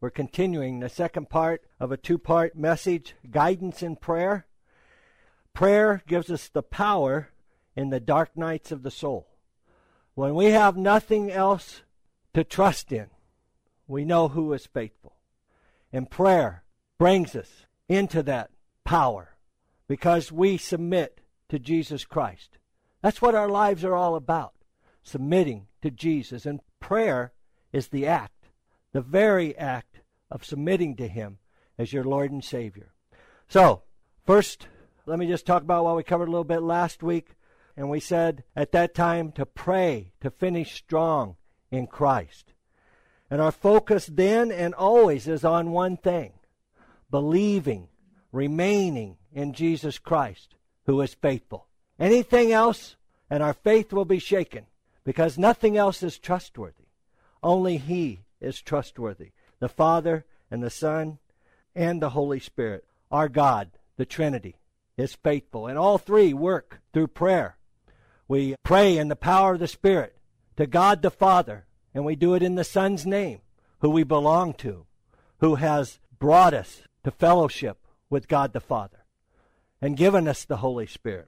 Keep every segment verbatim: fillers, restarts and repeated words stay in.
We're continuing the second part of a two-part message, Guidance in Prayer. Prayer gives us the power in the dark nights of the soul. When we have nothing else to trust in, we know who is faithful. And prayer brings us into that power because we submit to Jesus Christ. That's what our lives are all about, submitting to Jesus. And prayer is the act, the very act of submitting to Him as your Lord and Savior. So, first, let me just talk about what we covered a little bit last week. And we said at that time to pray, to finish strong in Christ. And our focus then and always is on one thing, believing, remaining in Jesus Christ, who is faithful. Anything else, and our faith will be shaken, because nothing else is trustworthy. Only He is trustworthy, the Father and the Son and the Holy Spirit. Our God, the Trinity, is faithful, and all three work through prayer. We pray in the power of the Spirit to God the Father, and we do it in the Son's name, who we belong to, who has brought us to fellowship with God the Father and given us the Holy Spirit.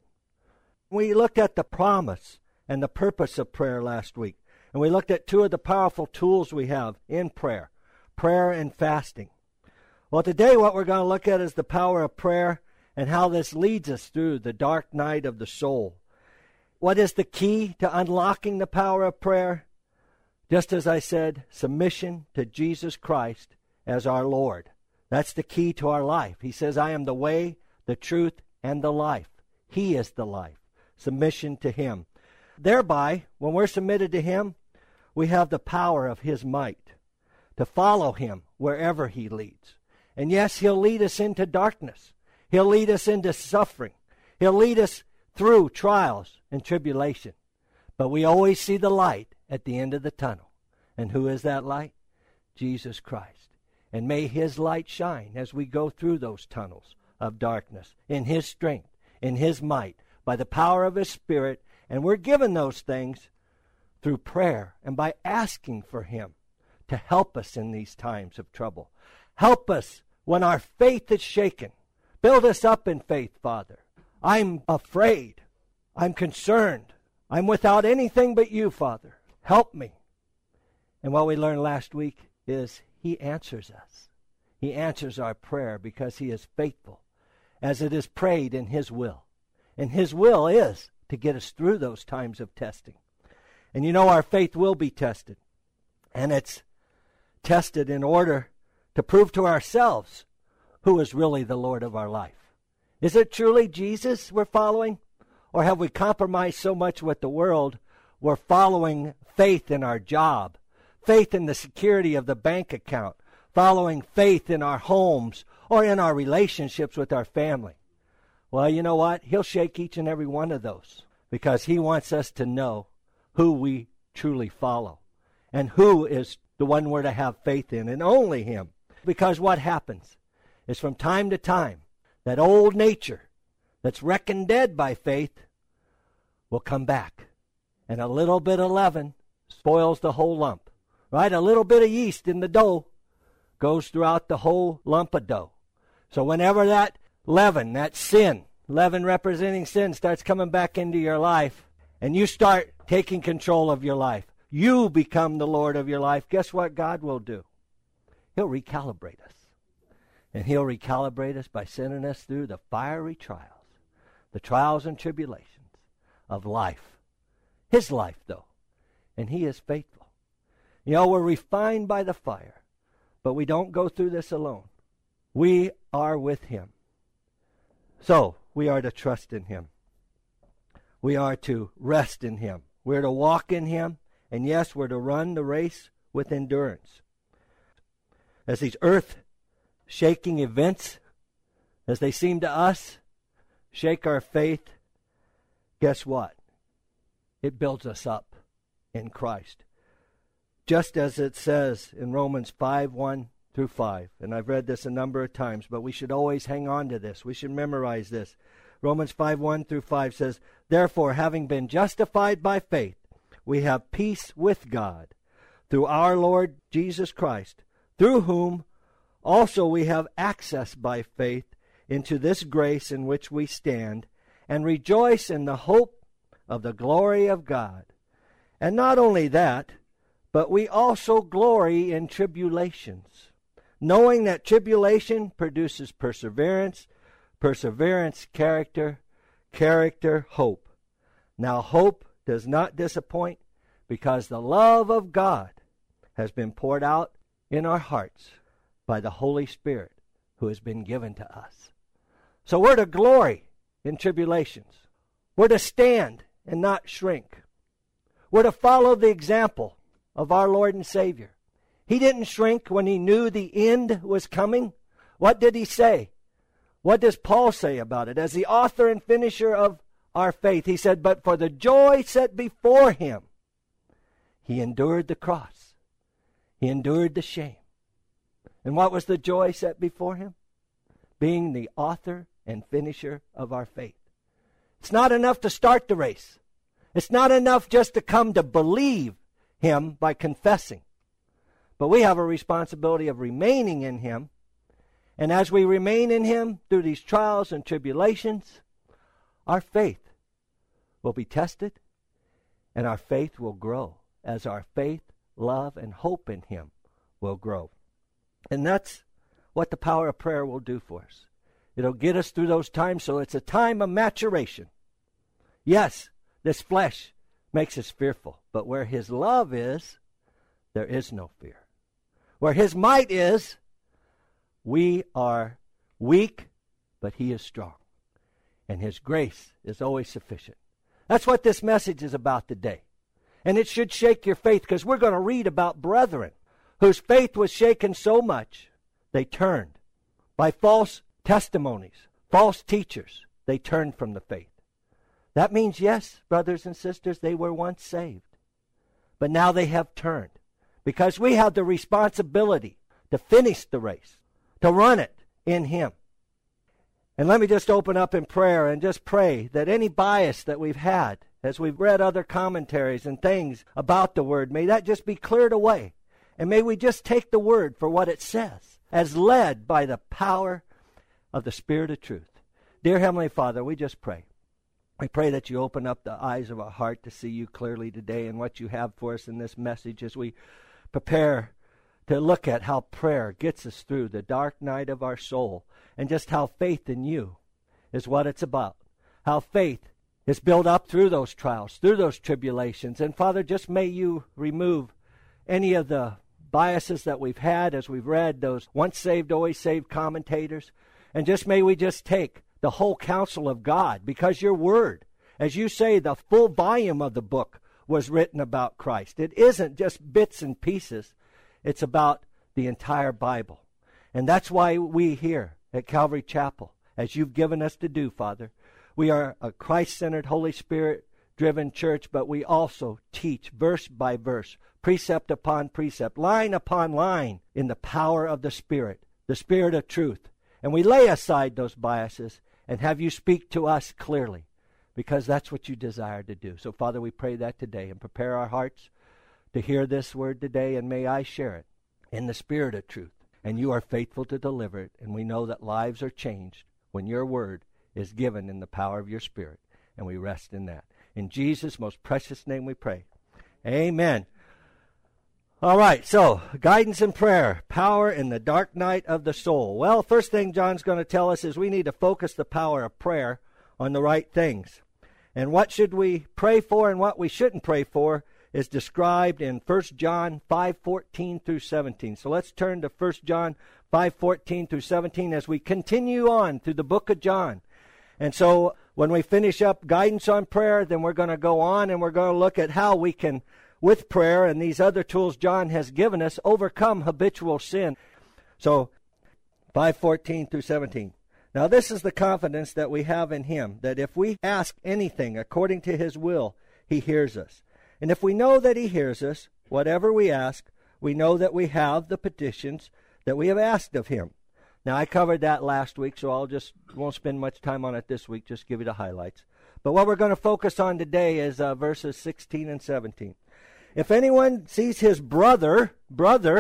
We looked at the promise and the purpose of prayer last week, and we looked at two of the powerful tools we have in prayer, prayer and fasting. Well, today what we're going to look at is the power of prayer and how this leads us through the dark night of the soul. What is the key to unlocking the power of prayer? Just as I said, submission to Jesus Christ as our Lord. That's the key to our life. He says, I am the way, the truth, and the life. He is the life. Submission to Him. Thereby, when we're submitted to Him, we have the power of His might to follow Him wherever He leads. And yes, He'll lead us into darkness. He'll lead us into suffering. He'll lead us through trials and tribulation. But we always see the light at the end of the tunnel. And who is that light? Jesus Christ. And may His light shine as we go through those tunnels of darkness in His strength, in His might, by the power of His Spirit. And we're given those things through prayer and by asking for Him to help us in these times of trouble. Help us when our faith is shaken. Build us up in faith, Father. I'm afraid. I'm concerned. I'm without anything but You, Father. Help me. And what we learned last week is He answers us. He answers our prayer because He is faithful as it is prayed in His will. And His will is to get us through those times of testing. And you know our faith will be tested. And it's tested in order to prove to ourselves who is really the Lord of our life. Is it truly Jesus we're following? Or have we compromised so much with the world, we're following faith in our job, faith in the security of the bank account, following faith in our homes or in our relationships with our family? Well, you know what? He'll shake each and every one of those because He wants us to know who we truly follow and who is the one we're to have faith in, and only Him. Because what happens is from time to time, that old nature that's reckoned dead by faith will come back. And a little bit of leaven spoils the whole lump. Right? A little bit of yeast in the dough goes throughout the whole lump of dough. So whenever that leaven, that sin, leaven representing sin, starts coming back into your life, and you start taking control of your life, you become the Lord of your life, guess what God will do? He'll recalibrate us. And He'll recalibrate us by sending us through the fiery trials, the trials and tribulations of life. His life, though. And He is faithful. You know, we're refined by the fire, but we don't go through this alone. We are with Him. So, we are to trust in Him. We are to rest in Him. We're to walk in Him. And yes, we're to run the race with endurance. As these earth-shaking events, as they seem to us, shake our faith, guess what? It builds us up in Christ. Just as it says in Romans five, one through five. And I've read this a number of times, but we should always hang on to this. We should memorize this. Romans five, one through five says, Therefore, having been justified by faith, we have peace with God through our Lord Jesus Christ, through whom also we have access by faith into this grace in which we stand, and rejoice in the hope of the glory of God. And not only that, but we also glory in tribulations, knowing that tribulation produces perseverance, perseverance, character, character, hope. Now hope does not disappoint, because the love of God has been poured out in our hearts by the Holy Spirit who has been given to us. So we're to glory in tribulations. We're to stand and not shrink. We're to follow the example of our Lord and Savior. He didn't shrink when he knew the end was coming. What did he say? What does Paul say about it? As the author and finisher of our faith, he said, but for the joy set before him, he endured the cross. He endured the shame. And what was the joy set before him? Being the author and finisher of our faith. It's not enough to start the race. It's not enough just to come to believe him by confessing. But we have a responsibility of remaining in him. And as we remain in him through these trials and tribulations, our faith will be tested and our faith will grow as our faith, love, and hope in him will grow. And that's what the power of prayer will do for us. It'll get us through those times, so it's a time of maturation. Yes, this flesh makes us fearful, but where his love is, there is no fear. Where his might is, we are weak, but he is strong. And his grace is always sufficient. That's what this message is about today. And it should shake your faith, because we're going to read about brethren whose faith was shaken so much, they turned. By false testimonies, false teachers, they turned from the faith. That means, yes, brothers and sisters, they were once saved. But now they have turned. Because we have the responsibility to finish the race, to run it in him. And let me just open up in prayer and just pray that any bias that we've had as we've read other commentaries and things about the Word, may that just be cleared away. And may we just take the Word for what it says, as led by the power of the Spirit of truth. Dear Heavenly Father, we just pray. We pray that you open up the eyes of our heart to see you clearly today and what you have for us in this message as we prepare to look at how prayer gets us through the dark night of our soul, and just how faith in you is what it's about. How faith is built up through those trials, through those tribulations. And Father, just may you remove any of the biases that we've had as we've read those once saved, always saved commentators. And just may we just take the whole counsel of God, because your word, as you say, the full volume of the book was written about Christ. It isn't just bits and pieces. It's about the entire Bible. And that's why we here at Calvary Chapel, as you've given us to do, Father, we are a Christ-centered, Holy Spirit-driven church, but we also teach verse by verse, precept upon precept, line upon line, in the power of the Spirit, the Spirit of truth. And we lay aside those biases and have you speak to us clearly, because that's what you desire to do. So, Father, we pray that today, and prepare our hearts to hear this word today, and may I share it in the Spirit of truth. And you are faithful to deliver it, and we know that lives are changed when your word is given in the power of your Spirit, and we rest in that. In Jesus' most precious name we pray. Amen. All right, so guidance in prayer, power in the dark night of the soul. Well, first thing John's going to tell us is we need to focus the power of prayer on the right things. And what should we pray for and what we shouldn't pray for is described in First John five fourteen through seventeen. So let's turn to First John five fourteen through seventeen as we continue on through the book of John. And so when we finish up guidance on prayer, then we're going to go on and we're going to look at how we can, with prayer and these other tools John has given us, overcome habitual sin. So five fourteen through seventeen. Now this is the confidence that we have in him, that if we ask anything according to his will, he hears us. And if we know that he hears us, whatever we ask, we know that we have the petitions that we have asked of him. Now, I covered that last week, so I'll just won't spend much time on it this week, just give you the highlights. But what we're going to focus on today is uh, verses sixteen and seventeen. If anyone sees his brother, brother,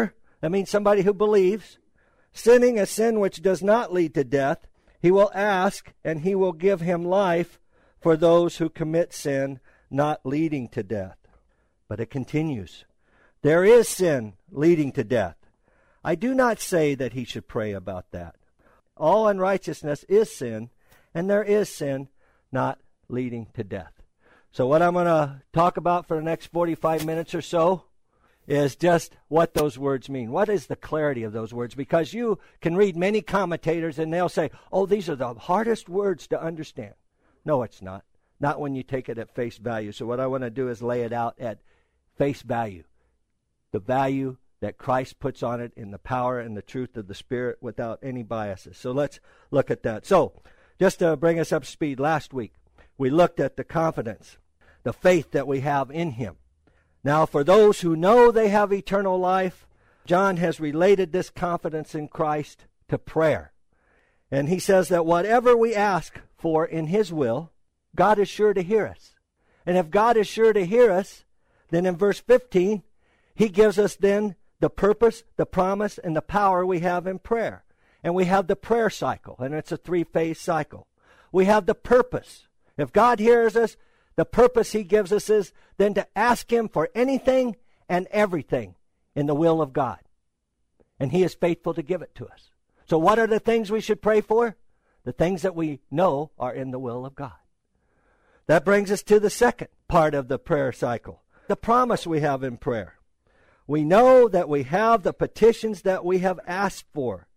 That means somebody who believes. Sinning a sin which does not lead to death, he will ask, and he will give him life for those who commit sin not leading to death. But it continues. There is sin leading to death. I do not say that he should pray about that. All unrighteousness is sin, and there is sin not leading to death. So what I'm going to talk about for the next forty-five minutes or so is just what those words mean. What is the clarity of those words? Because you can read many commentators and they'll say, oh, these are the hardest words to understand. No, it's not. Not when you take it at face value. So what I want to do is lay it out at face value. The value that Christ puts on it in the power and the truth of the Spirit without any biases. So let's look at that. So just to bring us up to speed, last week we looked at the confidence, the faith that we have in Him. Now, for those who know they have eternal life, John has related this confidence in Christ to prayer. And he says that whatever we ask for in His will, God is sure to hear us. And if God is sure to hear us, then in verse fifteen, He gives us then the purpose, the promise, and the power we have in prayer. And we have the prayer cycle, and it's a three-phase cycle. We have the purpose. If God hears us, the purpose He gives us is then to ask Him for anything and everything in the will of God. And He is faithful to give it to us. So what are the things we should pray for? The things that we know are in the will of God. That brings us to the second part of the prayer cycle, the promise we have in prayer. We know that we have the petitions that we have asked for.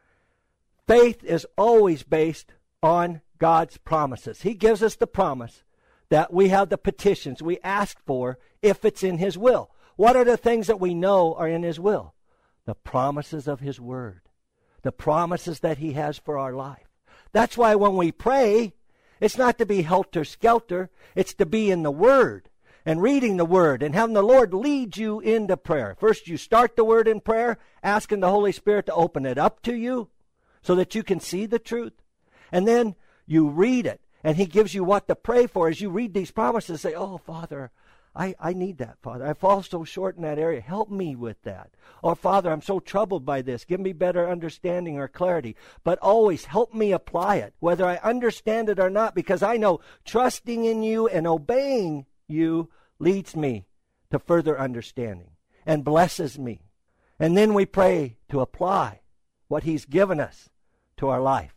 Faith is always based on God's promises. He gives us the promise that we have the petitions we ask for if it's in His will. What are the things that we know are in His will? The promises of His Word. The promises that He has for our life. That's why when we pray, it's not to be helter-skelter. It's to be in the Word and reading the Word and having the Lord lead you into prayer. First, you start the Word in prayer, asking the Holy Spirit to open it up to you so that you can see the truth. And then you read it. And He gives you what to pray for as you read these promises. Say, oh, Father, I, I need that, Father. I fall so short in that area. Help me with that. Or, Father, I'm so troubled by this. Give me better understanding or clarity. But always help me apply it, whether I understand it or not, because I know trusting in You and obeying You leads me to further understanding and blesses me. And then we pray to apply what He's given us to our life.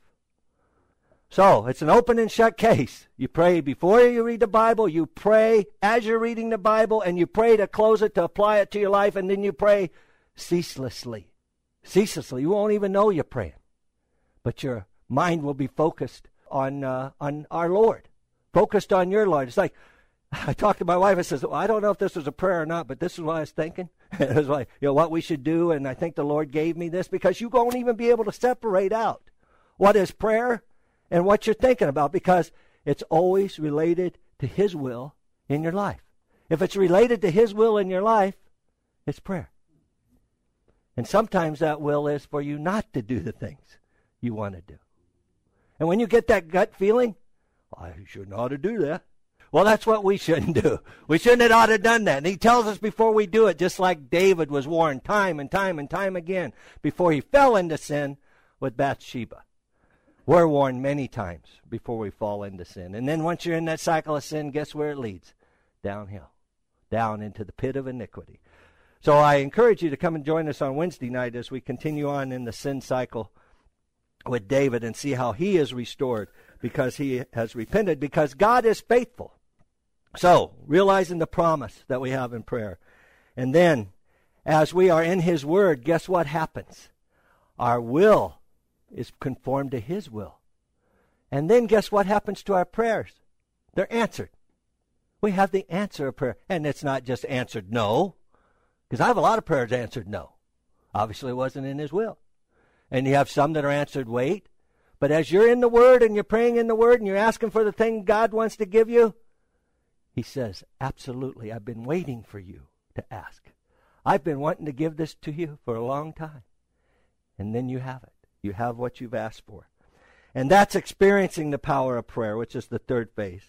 So, it's an open and shut case. You pray before you read the Bible, you pray as you're reading the Bible, and you pray to close it, to apply it to your life, and then you pray ceaselessly. Ceaselessly. You won't even know you're praying. But your mind will be focused on uh, on our Lord. Focused on your Lord. It's like, I talked to my wife, and says, well, I don't know if this was a prayer or not, but this is what I was thinking. It was like, you know, what we should do, and I think the Lord gave me this, because you won't even be able to separate out what is prayer and what you're thinking about, because it's always related to His will in your life. If it's related to His will in your life, it's prayer. And sometimes that will is for you not to do the things you want to do. And when you get that gut feeling, I shouldn't ought to do that. Well, that's what we shouldn't do. We shouldn't have ought to done that. And He tells us before we do it, just like David was warned time and time and time again before he fell into sin with Bathsheba. We're warned many times before we fall into sin. And then once you're in that cycle of sin, guess where it leads? Downhill. Down into the pit of iniquity. So I encourage you to come and join us on Wednesday night as we continue on in the sin cycle with David and see how he is restored because he has repented, because God is faithful. So, realizing the promise that we have in prayer. And then, as we are in His Word, guess what happens? Our will is conformed to His will. And then guess what happens to our prayers? They're answered. We have the answer of prayer. And it's not just answered no, because I have a lot of prayers answered no. Obviously it wasn't in His will. And you have some that are answered wait. But as you're in the Word and you're praying in the Word and you're asking for the thing God wants to give you, He says, absolutely, I've been waiting for you to ask. I've been wanting to give this to you for a long time. And then you have it. You have what you've asked for. And that's experiencing the power of prayer, which is the third phase.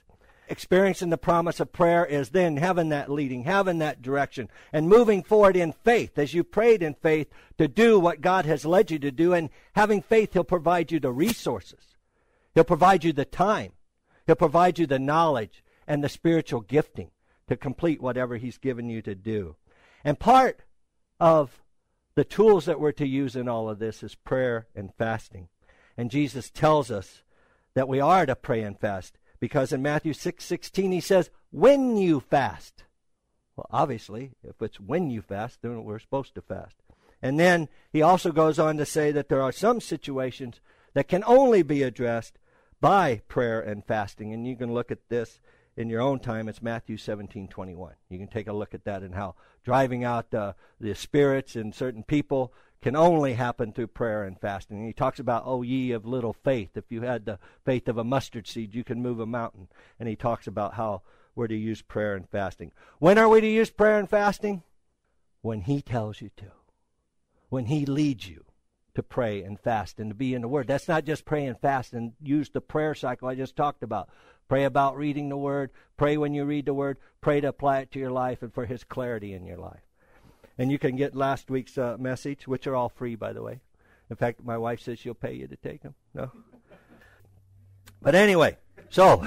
experiencing the promise of prayer is then having that leading, having that direction, and moving forward in faith as you prayed in faith to do what God has led you to do. And having faith, He'll provide you the resources. He'll provide you the time. He'll provide you the knowledge and the spiritual gifting to complete whatever He's given you to do. And part of the tools that we're to use in all of this is prayer and fasting. And Jesus tells us that we are to pray and fast, because in Matthew six sixteen He says, when you fast. Well, obviously, if it's when you fast, then we're supposed to fast. And then He also goes on to say that there are some situations that can only be addressed by prayer and fasting. And you can look at this in your own time. It's Matthew seventeen twenty-one. You can take a look at that and how driving out uh, the spirits in certain people can only happen through prayer and fasting. And He talks about, oh, ye of little faith. If you had the faith of a mustard seed, you can move a mountain. And He talks about how we're to use prayer and fasting. When are we to use prayer and fasting? When He tells you to. When He leads you to pray and fast and to be in the Word. That's not just pray and fast and use the prayer cycle I just talked about. Pray about reading the Word. Pray when you read the Word. Pray to apply it to your life and for His clarity in your life. And you can get last week's uh, message, which are all free, by the way. In fact, my wife says she'll pay you to take them. No? But anyway, so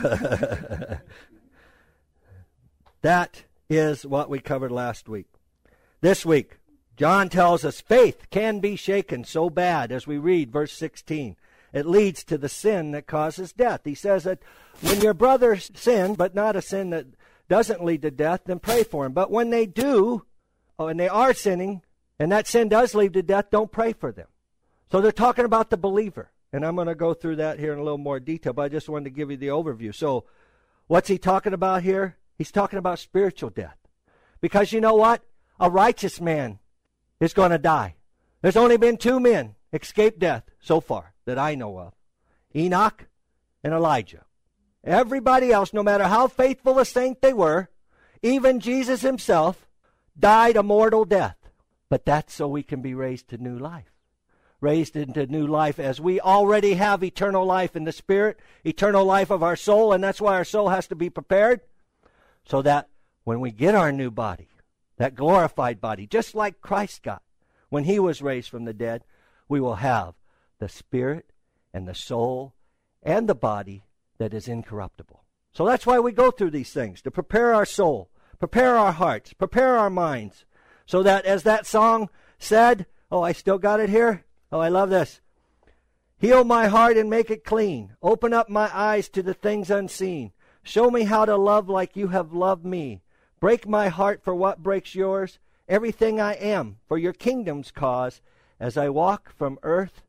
that is what we covered last week. This week, John tells us faith can be shaken so bad, as we read verse sixteen. It leads to the sin that causes death. He says that when your brother sins, but not a sin that doesn't lead to death, then pray for him. But when they do, oh, and they are sinning, and that sin does lead to death, don't pray for them. So they're talking about the believer. And I'm going to go through that here in a little more detail, but I just wanted to give you the overview. So what's he talking about here? He's talking about spiritual death. Because you know what? A righteous man is going to die. There's only been two men escape death so far that I know of. Enoch and Elijah. Everybody else, no matter how faithful a saint they were, even Jesus Himself, died a mortal death. But that's so we can be raised to new life. Raised into new life as we already have eternal life in the Spirit, eternal life of our soul, and that's why our soul has to be prepared, so that when we get our new body, that glorified body, just like Christ got when He was raised from the dead, we will have the spirit and the soul and the body that is incorruptible. So that's why we go through these things, to prepare our soul, prepare our hearts, prepare our minds, so that as that song said, oh, I still got it here. Oh, I love this. Heal my heart and make it clean. Open up my eyes to the things unseen. Show me how to love like you have loved me. Break my heart for what breaks yours. Everything I am for your kingdom's cause as I walk from earth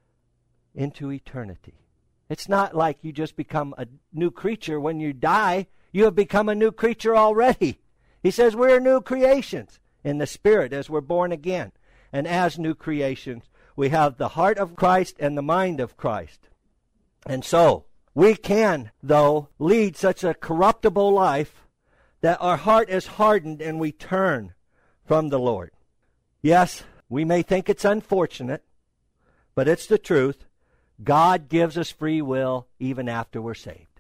into eternity. It's not like you just become a new creature when you die. You have become a new creature already. He says we're new creations in the Spirit as we're born again. And as new creations, we have the heart of Christ and the mind of Christ. And so, we can, though, lead such a corruptible life that our heart is hardened and we turn from the Lord. Yes, we may think it's unfortunate, but it's the truth. God gives us free will even after we're saved.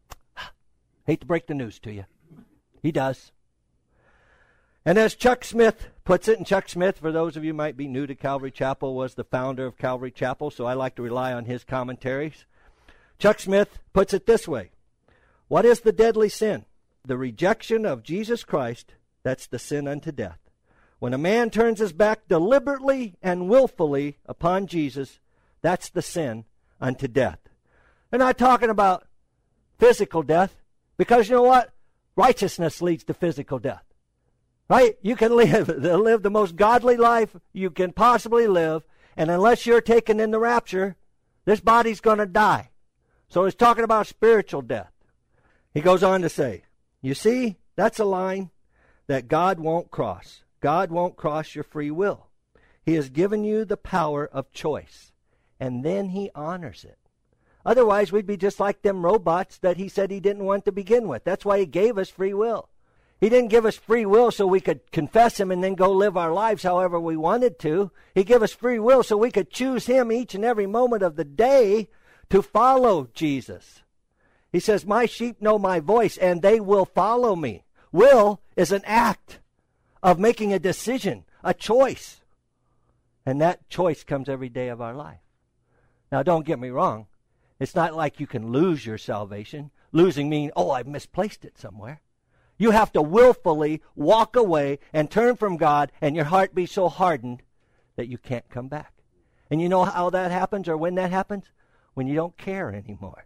Hate to break the news to you. He does. And as Chuck Smith puts it, and Chuck Smith, for those of you who might be new to Calvary Chapel, was the founder of Calvary Chapel, so I like to rely on his commentaries. Chuck Smith puts it this way. What is the deadly sin? The rejection of Jesus Christ, that's the sin unto death. When a man turns his back deliberately and willfully upon Jesus, that's the sin unto death. They're not talking about physical death, because you know what? Righteousness leads to physical death. Right? You can live, live the most godly life you can possibly live, and unless you're taken in the rapture, this body's going to die. So he's talking about spiritual death. He goes on to say, you see, that's a line that God won't cross. God won't cross your free will. He has given you the power of choice, and then He honors it. Otherwise, we'd be just like them robots that He said He didn't want to begin with. That's why He gave us free will. He didn't give us free will so we could confess Him and then go live our lives however we wanted to. He gave us free will so we could choose Him each and every moment of the day to follow Jesus. He says, my sheep know my voice, and they will follow me. Will is an act of making a decision, a choice. And that choice comes every day of our life. Now, don't get me wrong. It's not like you can lose your salvation. Losing means, oh, I've misplaced it somewhere. You have to willfully walk away and turn from God, and your heart be so hardened that you can't come back. And you know how that happens, or when that happens? When you don't care anymore.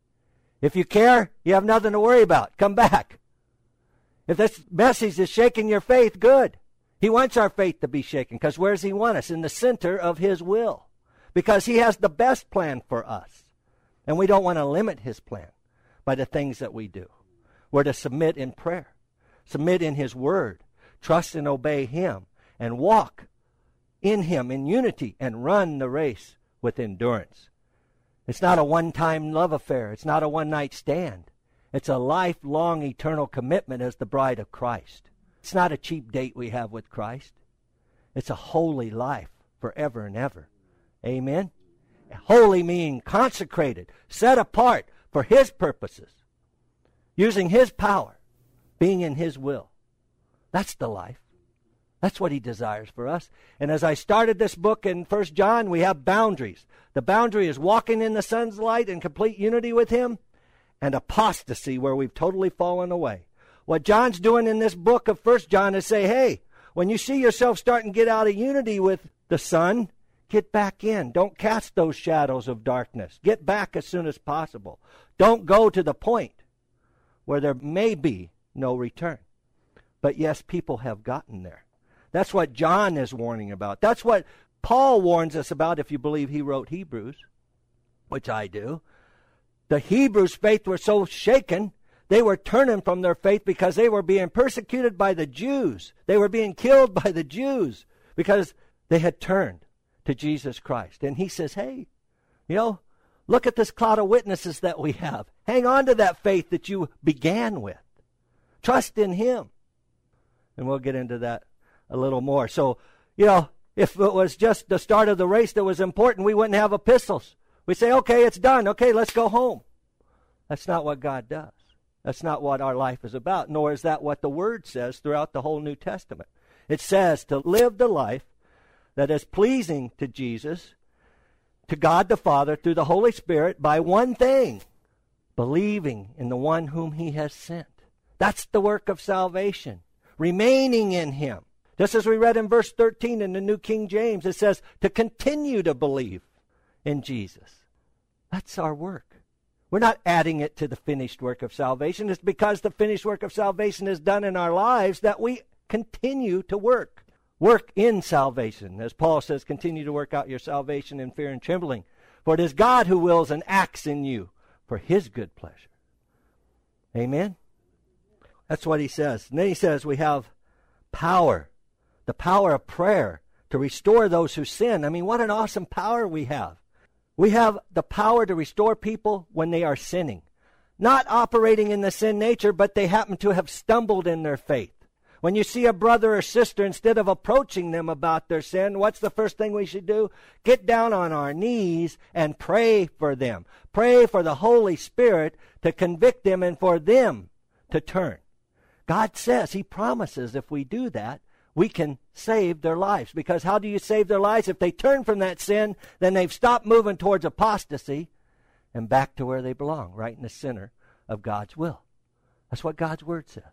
If you care, you have nothing to worry about. Come back. If this message is shaking your faith, good. He wants our faith to be shaken, because where does he want us? In the center of his will. Because he has the best plan for us. And we don't want to limit his plan by the things that we do. We're to submit in prayer, submit in his word, trust and obey him, and walk in him in unity, and run the race with endurance. It's not a one-time love affair. It's not a one-night stand. It's a lifelong eternal commitment as the bride of Christ. It's not a cheap date we have with Christ. It's a holy life forever and ever. Amen? Holy meaning consecrated, set apart for his purposes, using his power, being in his will. That's the life. That's what he desires for us. And as I started this book in First John, we have boundaries. The boundary is walking in the sun's light in complete unity with him, and apostasy, where we've totally fallen away. What John's doing in this book of First John is say, hey, when you see yourself starting to get out of unity with the sun, get back in. Don't cast those shadows of darkness. Get back as soon as possible. Don't go to the point where there may be no return. But yes, people have gotten there. That's what John is warning about. That's what Paul warns us about, if you believe he wrote Hebrews, which I do. The Hebrews' faith were so shaken, they were turning from their faith because they were being persecuted by the Jews. They were being killed by the Jews because they had turned to Jesus Christ. And he says, hey, you know, look at this cloud of witnesses that we have. Hang on to that faith that you began with. Trust in him. And we'll get into that a little more. So, you know, if it was just the start of the race that was important, we wouldn't have epistles. We say, okay, it's done. Okay, let's go home. That's not what God does. That's not what our life is about, nor is that what the Word says throughout the whole New Testament. It says to live the life that is pleasing to Jesus, to God the Father, through the Holy Spirit, by one thing, believing in the one whom he has sent. That's the work of salvation, remaining in him. Just as we read in verse thirteen in the New King James, it says to continue to believe in Jesus. That's our work. We're not adding it to the finished work of salvation. It's because the finished work of salvation is done in our lives that we continue to work. Work in salvation. As Paul says, continue to work out your salvation in fear and trembling. For it is God who wills and acts in you for his good pleasure. Amen? That's what he says. And then he says we have power. The power of prayer to restore those who sin. I mean, what an awesome power we have. We have the power to restore people when they are sinning. Not operating in the sin nature, but they happen to have stumbled in their faith. When you see a brother or sister, instead of approaching them about their sin, what's the first thing we should do? Get down on our knees and pray for them. Pray for the Holy Spirit to convict them and for them to turn. God says, he promises if we do that, we can save their lives. Because how do you save their lives? If they turn from that sin, then they've stopped moving towards apostasy and back to where they belong, right in the center of God's will. That's what God's Word says.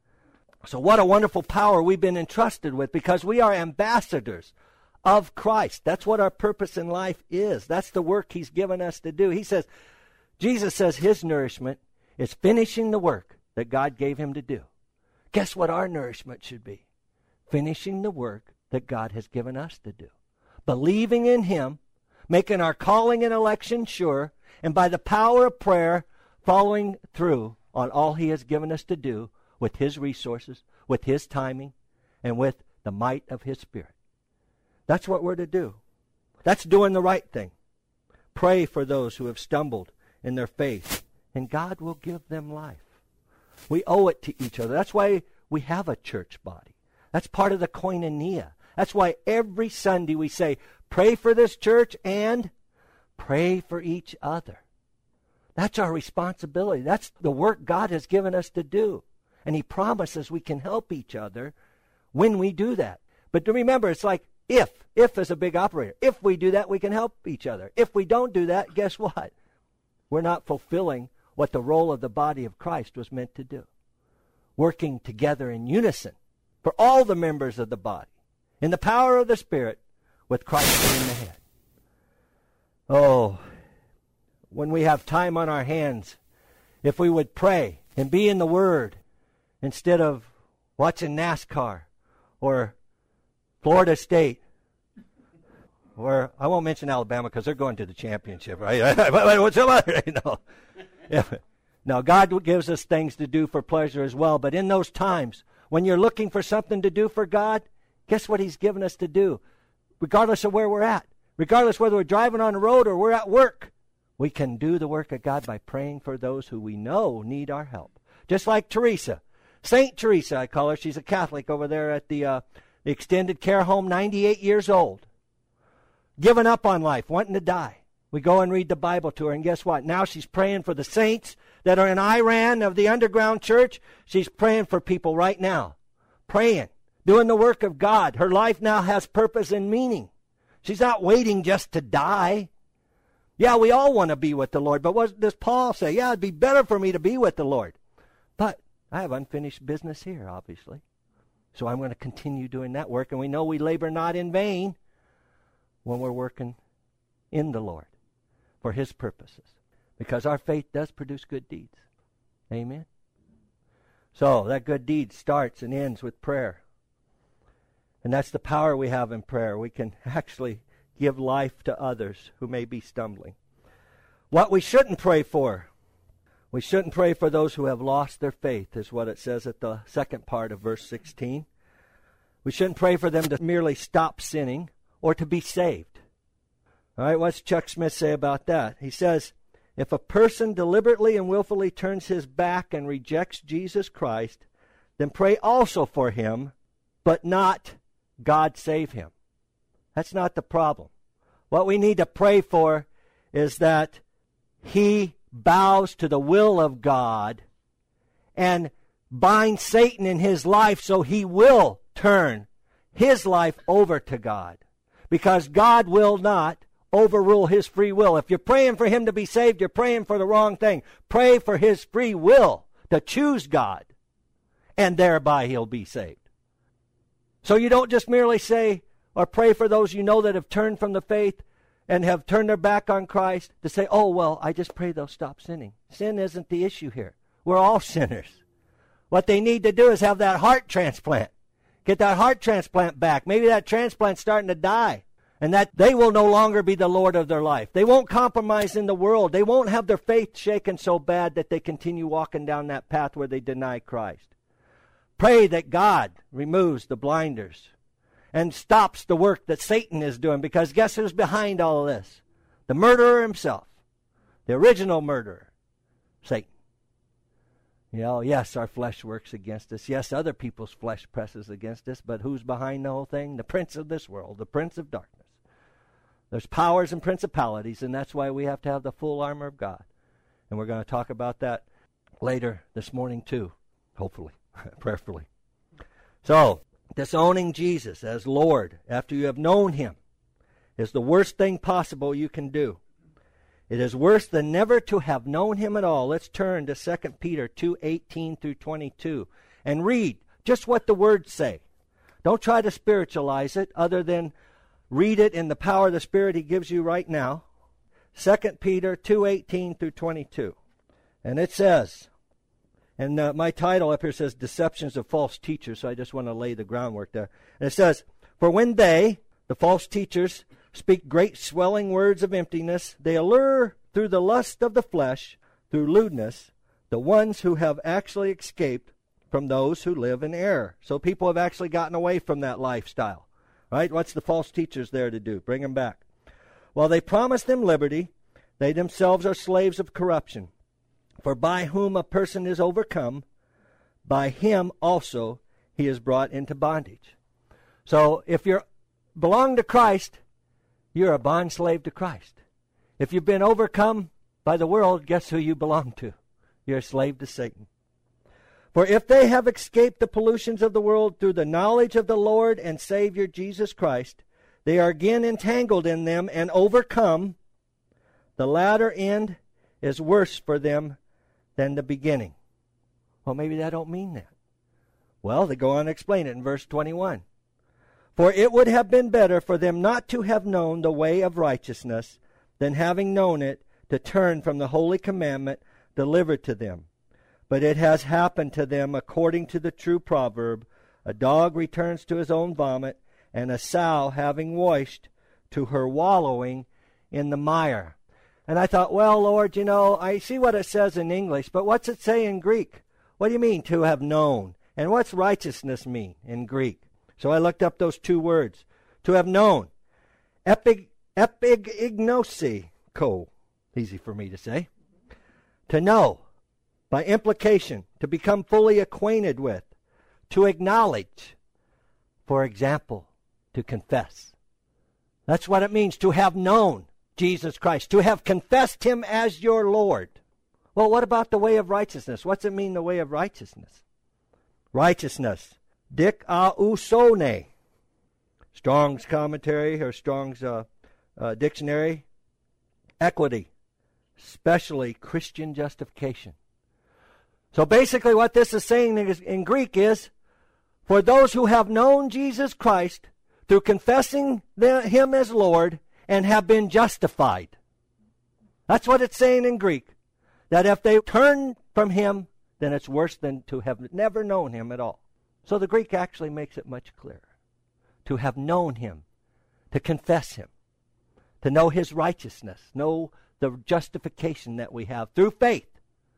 So what a wonderful power we've been entrusted with, because we are ambassadors of Christ. That's what our purpose in life is. That's the work he's given us to do. He says, Jesus says his nourishment is finishing the work that God gave him to do. Guess what our nourishment should be? Finishing the work that God has given us to do. Believing in him, making our calling and election sure, and by the power of prayer, following through on all he has given us to do with his resources, with his timing, and with the might of his Spirit. That's what we're to do. That's doing the right thing. Pray for those who have stumbled in their faith, and God will give them life. We owe it to each other. That's why we have a church body. That's part of the koinonia. That's why every Sunday we say, pray for this church and pray for each other. That's our responsibility. That's the work God has given us to do. And he promises we can help each other when we do that. But to remember, it's like if. If is a big operator. If we do that, we can help each other. If we don't do that, guess what? We're not fulfilling what the role of the body of Christ was meant to do. Working together in unison for all the members of the body, in the power of the Spirit, with Christ being the head. Oh, when we have time on our hands, if we would pray and be in the Word instead of watching NASCAR or Florida State, or I won't mention Alabama because they're going to the championship, right? What's the matter? No. Now, God gives us things to do for pleasure as well, but in those times when you're looking for something to do for God, guess what he's given us to do? Regardless of where we're at, regardless whether we're driving on the road or we're at work, we can do the work of God by praying for those who we know need our help. Just like Teresa, Saint Teresa, I call her. She's a Catholic over there at the, uh, the extended care home, ninety-eight years old, giving up on life, wanting to die. We go and read the Bible to her, and guess what? Now she's praying for the saints that are in Iran of the underground church. She's praying for people right now, praying, doing the work of God. Her life now has purpose and meaning. She's not waiting just to die. Yeah, we all want to be with the Lord, but what does Paul say? Yeah, it'd be better for me to be with the Lord. But I have unfinished business here, obviously. So I'm going to continue doing that work, and we know we labor not in vain when we're working in the Lord for his purposes, because our faith does produce good deeds. Amen? So that good deed starts and ends with prayer. And that's the power we have in prayer. We can actually give life to others who may be stumbling. What we shouldn't pray for. We shouldn't pray for those who have lost their faith, is what it says at the second part of verse sixteen. We shouldn't pray for them to merely stop sinning or to be saved. All right, what's Chuck Smith say about that? He says, if a person deliberately and willfully turns his back and rejects Jesus Christ, then pray also for him, but not God save him. That's not the problem. What we need to pray for is that he bows to the will of God and binds Satan in his life so he will turn his life over to God. Because God will not overrule his free will. If you're praying for him to be saved, you're praying for the wrong thing. Pray for his free will to choose God, and thereby he'll be saved. So you don't just merely say or pray for those you know that have turned from the faith and have turned their back on Christ to say, oh, well, I just pray they'll stop sinning. Sin isn't the issue here. We're all sinners. What they need to do is have that heart transplant. Get that heart transplant back. Maybe that transplant's starting to die, and that they will no longer be the Lord of their life. They won't compromise in the world. They won't have their faith shaken so bad that they continue walking down that path where they deny Christ. Pray that God removes the blinders and stops the work that Satan is doing, because guess who's behind all of this? The murderer himself, the original murderer, Satan. You know, yes, our flesh works against us. Yes, other people's flesh presses against us, but who's behind the whole thing? The prince of this world, the prince of darkness. There's powers and principalities, and that's why we have to have the full armor of God. And we're going to talk about that later this morning too, hopefully, prayerfully. So, disowning Jesus as Lord after you have known him is the worst thing possible you can do. It is worse than never to have known him at all. Let's turn to Second Peter two eighteen through twenty-two and read just what the words say. Don't try to spiritualize it other than read it in the power of the Spirit he gives you right now. Second Peter two eighteen through twenty-two. And it says, and uh, my title up here says Deceptions of False Teachers, so I just want to lay the groundwork there. And it says, for when they, the false teachers, speak great swelling words of emptiness, they allure through the lust of the flesh, through lewdness, the ones who have actually escaped from those who live in error. So people have actually gotten away from that lifestyle. Right? What's the false teachers there to do? Bring them back. While they promise them liberty, they themselves are slaves of corruption. For by whom a person is overcome, by him also he is brought into bondage. So if you belong to Christ, you're a bond slave to Christ. If you've been overcome by the world, guess who you belong to? You're a slave to Satan. For if they have escaped the pollutions of the world through the knowledge of the Lord and Savior Jesus Christ, they are again entangled in them and overcome. The latter end is worse for them than the beginning. Well, maybe that don't mean that. Well, they go on to explain it in verse twenty-one. For it would have been better for them not to have known the way of righteousness than having known it to turn from the holy commandment delivered to them. But it has happened to them according to the true proverb, a dog returns to his own vomit, and a sow having washed to her wallowing in the mire. And I thought, well, Lord, you know, I see what it says in English, but what's it say in Greek? What do you mean to have known? And what's righteousness mean in Greek? So I looked up those two words. To have known. Epig, epignosi. Co. Easy for me to say. To know. By implication. To become fully acquainted with. To acknowledge. For example, to confess. That's what it means to have known Jesus Christ. To have confessed Him as your Lord. Well, what about the way of righteousness? What's it mean, the way of righteousness? Righteousness. Dik ausone. Strong's commentary or Strong's uh, uh, dictionary. Equity. Especially Christian justification. So basically what this is saying in Greek is, for those who have known Jesus Christ through confessing the, Him as Lord and have been justified. That's what it's saying in Greek. That if they turn from Him, then it's worse than to have never known Him at all. So the Greek actually makes it much clearer. To have known Him, to confess Him, to know His righteousness, know the justification that we have through faith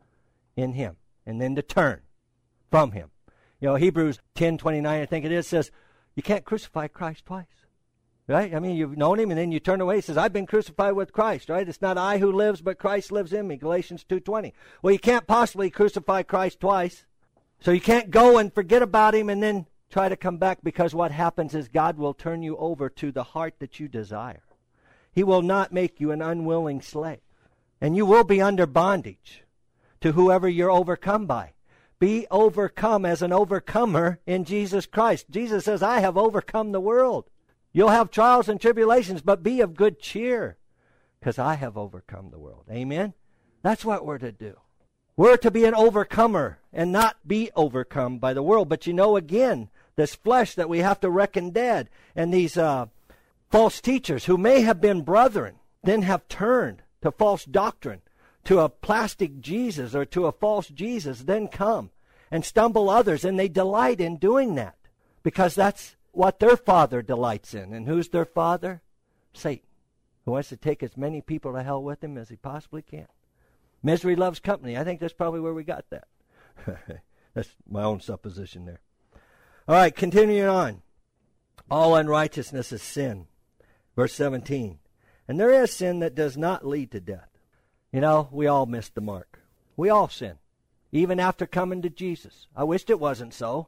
in Him, and then to turn from Him. You know, Hebrews ten twenty-nine, I think it is, says, you can't crucify Christ twice. Right? I mean, you've known Him, and then you turn away. He says, I've been crucified with Christ, right? It's not I who lives, but Christ lives in me, Galatians two twenty. Well, you can't possibly crucify Christ twice. So you can't go and forget about Him and then try to come back, because what happens is God will turn you over to the heart that you desire. He will not make you an unwilling slave. And you will be under bondage to whoever you're overcome by. Be overcome as an overcomer in Jesus Christ. Jesus says, I have overcome the world. You'll have trials and tribulations, but be of good cheer, because I have overcome the world. Amen? That's what we're to do. We're to be an overcomer and not be overcome by the world. But you know, again, this flesh that we have to reckon dead, and these uh, false teachers who may have been brethren, then have turned to false doctrine, to a plastic Jesus or to a false Jesus, then come and stumble others, and they delight in doing that because that's what their father delights in. And who's their father? Satan, who wants to take as many people to hell with him as he possibly can. Misery loves company. I think that's probably where we got that. That's my own supposition there. All right, continuing on. All unrighteousness is sin. Verse seventeen. And there is sin that does not lead to death. You know, we all missed the mark. We all sin, even after coming to Jesus. I wished it wasn't so.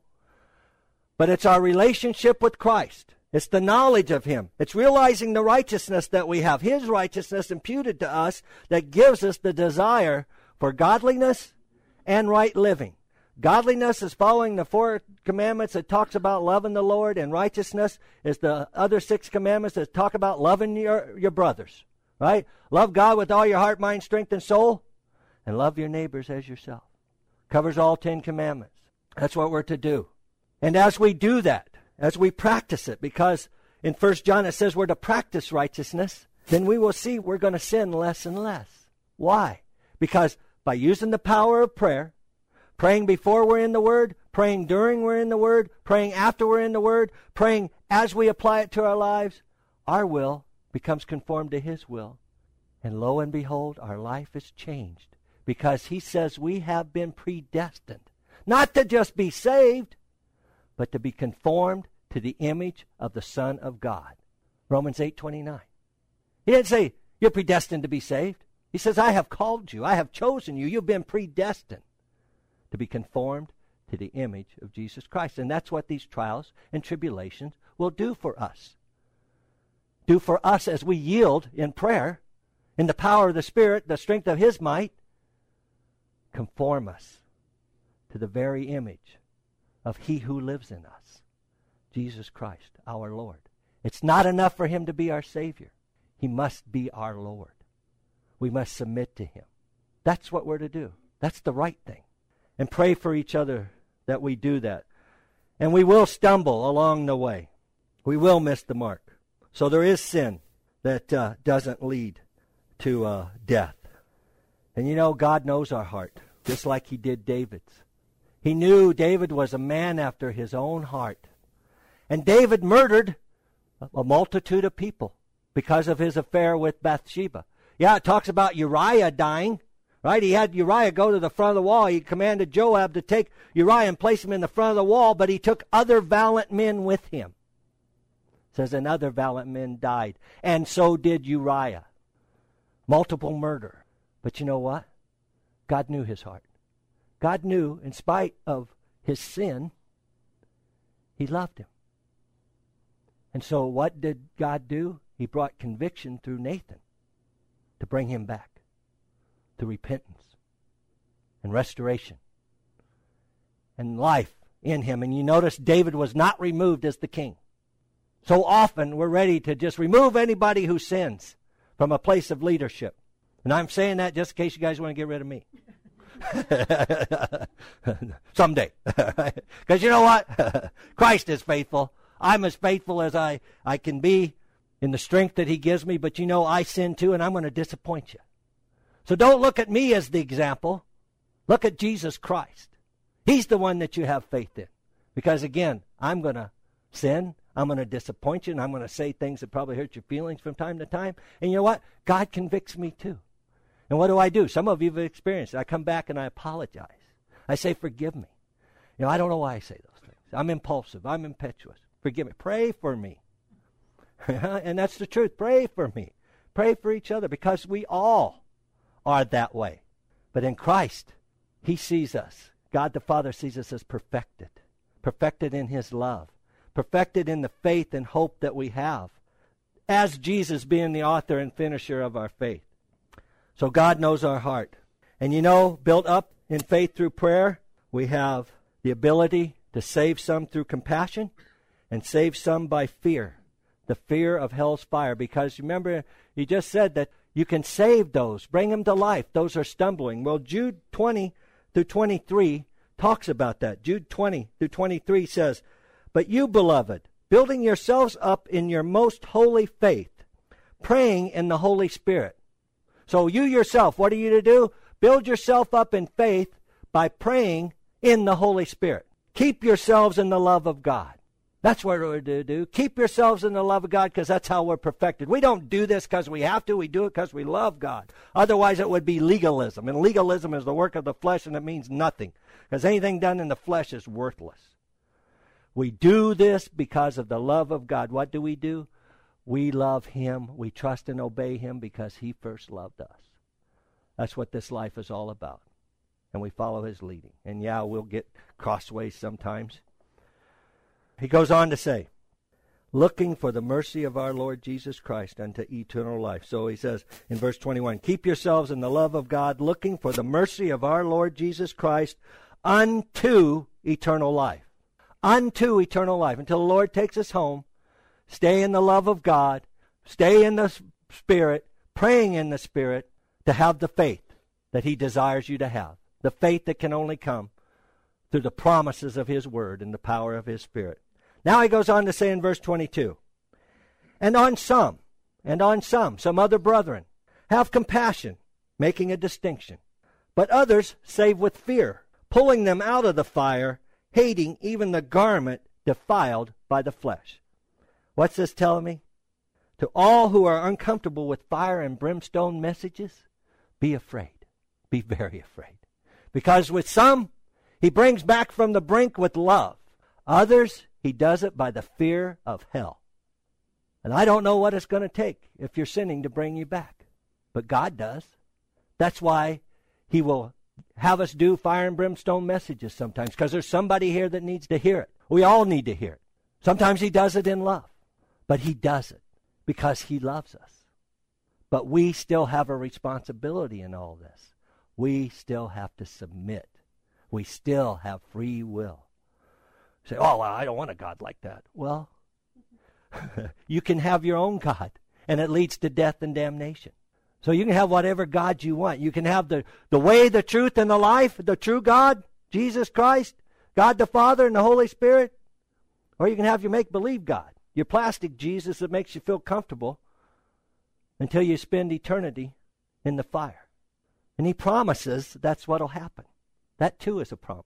But it's our relationship with Christ. It's the knowledge of Him. It's realizing the righteousness that we have, His righteousness imputed to us, that gives us the desire for godliness and right living. Godliness is following the four commandments that talks about loving the Lord, and righteousness is the other six commandments that talk about loving your, your brothers. Right? Love God with all your heart, mind, strength, and soul, and love your neighbors as yourself. Covers all ten commandments. That's what we're to do. And as we do that, as we practice it, because in First John it says we're to practice righteousness, then we will see we're going to sin less and less. Why? Because by using the power of prayer, praying before we're in the Word, praying during we're in the Word, praying after we're in the Word, praying as we apply it to our lives, our will becomes conformed to His will. And lo and behold, our life is changed, because He says we have been predestined, not to just be saved, but to be conformed to the image of the Son of God. Romans eight twenty-nine. He didn't say, you're predestined to be saved. He says, I have called you. I have chosen you. You've been predestined to be conformed to the image of Jesus Christ. And that's what these trials and tribulations will do for us. Do for us as we yield in prayer in the power of the Spirit, the strength of His might, conform us to the very image of He who lives in us, Jesus Christ, our Lord. It's not enough for Him to be our Savior. He must be our Lord. We must submit to Him. That's what we're to do. That's the right thing. And pray for each other that we do that. And we will stumble along the way. We will miss the mark. So there is sin that uh, doesn't lead to uh, death. And you know, God knows our heart, just like He did David's. He knew David was a man after His own heart. And David murdered a multitude of people because of his affair with Bathsheba. Yeah, it talks about Uriah dying, right? He had Uriah go to the front of the wall. He commanded Joab to take Uriah and place him in the front of the wall, but he took other valiant men with him. It says, and other valiant men died, and so did Uriah. Multiple murder. But you know what? God knew his heart. God knew, in spite of his sin, He loved him. And so what did God do? He brought conviction through Nathan to bring him back to repentance and restoration and life in him. And you notice David was not removed as the king. So often we're ready to just remove anybody who sins from a place of leadership. And I'm saying that just in case you guys want to get rid of me. Someday. Because you know what? Christ is faithful. I'm as faithful as I, I can be in the strength that He gives me. But you know, I sin too, and I'm going to disappoint you. So don't look at me as the example. Look at Jesus Christ. He's the one that you have faith in. Because again, I'm going to sin. I'm going to disappoint you, and I'm going to say things that probably hurt your feelings from time to time. And you know what? God convicts me too. And what do I do? Some of you have experienced it. I come back and I apologize. I say, forgive me. You know, I don't know why I say those things. I'm impulsive. I'm impetuous. Forgive me. Pray for me. And that's the truth. Pray for me. Pray for each other, because we all are that way. But in Christ, He sees us. God the Father sees us as perfected. Perfected in His love. Perfected in the faith and hope that we have, as Jesus being the author and finisher of our faith. So God knows our heart. And you know, built up in faith through prayer, we have the ability to save some through compassion and save some by fear, the fear of hell's fire. Because remember, He just said that you can save those, bring them to life. Those are stumbling. Well, Jude twenty through twenty-three talks about that. Jude twenty through twenty-three says, but you, beloved, building yourselves up in your most holy faith, praying in the Holy Spirit. So you yourself, what are you to do? Build yourself up in faith by praying in the Holy Spirit. Keep yourselves in the love of God. That's what we're to do. Keep yourselves in the love of God, because that's how we're perfected. We don't do this because we have to. We do it because we love God. Otherwise, it would be legalism. And legalism is the work of the flesh, and it means nothing, because anything done in the flesh is worthless. We do this because of the love of God. What do we do? We love Him. We trust and obey Him because He first loved us. That's what this life is all about. And we follow His leading. And yeah, we'll get crossways sometimes. He goes on to say, looking for the mercy of our Lord Jesus Christ unto eternal life. So he says in verse twenty-one, keep yourselves in the love of God, looking for the mercy of our Lord Jesus Christ unto eternal life. Unto eternal life. Until the Lord takes us home, stay in the love of God, stay in the Spirit, praying in the Spirit, to have the faith that He desires you to have. The faith that can only come through the promises of His Word and the power of His Spirit. Now he goes on to say in verse twenty-two, and on some, and on some, some other brethren, have compassion, making a distinction. But others save with fear, pulling them out of the fire, hating even the garment defiled by the flesh. What's this telling me? To all who are uncomfortable with fire and brimstone messages, be afraid. Be very afraid. Because with some, He brings back from the brink with love. Others, He does it by the fear of hell. And I don't know what it's going to take if you're sinning to bring you back. But God does. That's why He will have us do fire and brimstone messages sometimes, because there's somebody here that needs to hear it. We all need to hear it. Sometimes He does it in love, but He does it because He loves us. But we still have a responsibility in all this. We still have to submit. We still have free will. Say, oh, well, I don't want a God like that. Well, you can have your own God, and it leads to death and damnation. So you can have whatever God you want. You can have the, the way, the truth, and the life, the true God, Jesus Christ, God the Father, and the Holy Spirit. Or you can have your make-believe God, your plastic Jesus that makes you feel comfortable until you spend eternity in the fire. And he promises that's what will happen. That too is a promise.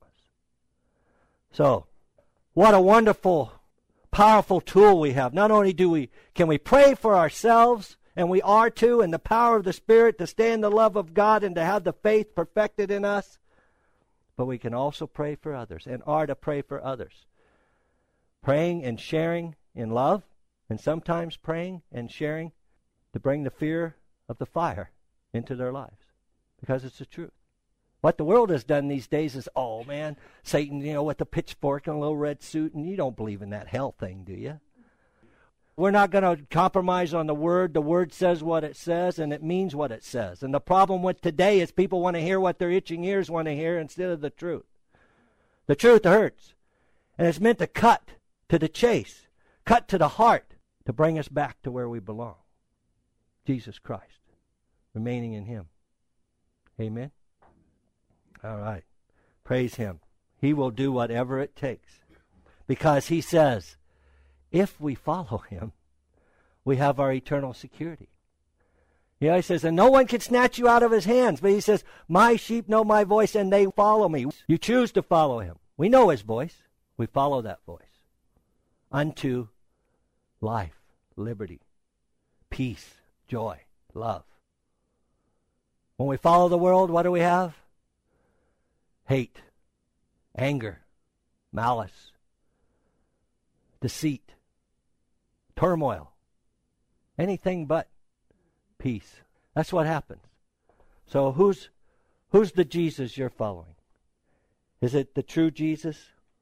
So, what a wonderful, powerful tool we have. Not only do we can we pray for ourselves, and we are to, in the power of the Spirit, to stay in the love of God and to have the faith perfected in us, but we can also pray for others and are to pray for others. Praying and sharing in love, and sometimes praying and sharing to bring the fear of the fire into their lives, because it's the truth. What the world has done these days is, oh man, Satan, you know, with a pitchfork and a little red suit, and you don't believe in that hell thing, do you? We're not going to compromise on the Word. The Word says what it says, and it means what it says. And the problem with today is people want to hear what their itching ears want to hear instead of the truth. The truth hurts, and it's meant to cut to the chase, cut to the heart, to bring us back to where we belong. Jesus Christ, remaining in Him. Amen? All right. Praise Him. He will do whatever it takes, because He says, if we follow Him, we have our eternal security. Yeah, He says, and no one can snatch you out of His hands. But He says, my sheep know my voice, and they follow me. You choose to follow Him. We know His voice. We follow that voice. Unto life, liberty, peace, joy, love. When we follow the world, what do we have? Hate, anger, malice, deceit, turmoil, anything but peace. That's what happens. So who's who's the Jesus you're following? Is it the true Jesus?